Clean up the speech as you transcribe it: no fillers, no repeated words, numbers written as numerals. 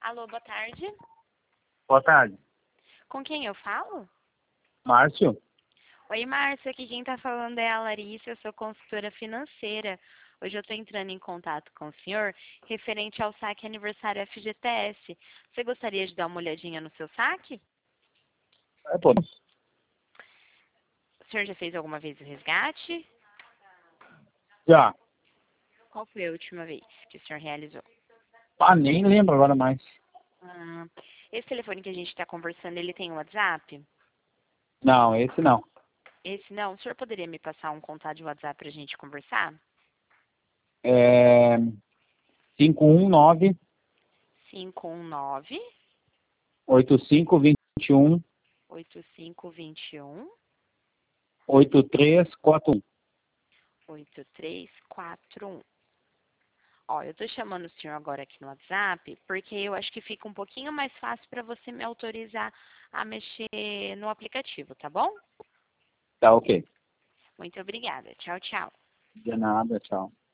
Alô, boa tarde. Boa tarde. Com quem eu falo? Márcio? Oi, Márcia. Aqui quem tá falando é a Larissa, eu sou consultora financeira. Hoje eu tô entrando em contato com o senhor referente ao saque aniversário FGTS. Você gostaria de dar uma olhadinha no seu saque? Pô, O senhor já fez alguma vez o resgate? já. Qual foi a última vez que o senhor realizou? Nem lembro agora mais. Esse telefone que a gente está conversando, ele tem WhatsApp? Não, esse não. Esse não. O senhor poderia me passar um contato de WhatsApp para a gente conversar? É 519 519 8521 8521 8341. 8341. Ó, eu tô chamando o senhor agora aqui no WhatsApp porque eu acho que fica um pouquinho mais fácil para você me autorizar a mexer no aplicativo, tá bom? Tá ok. Muito obrigada. Tchau, tchau. De nada, tchau.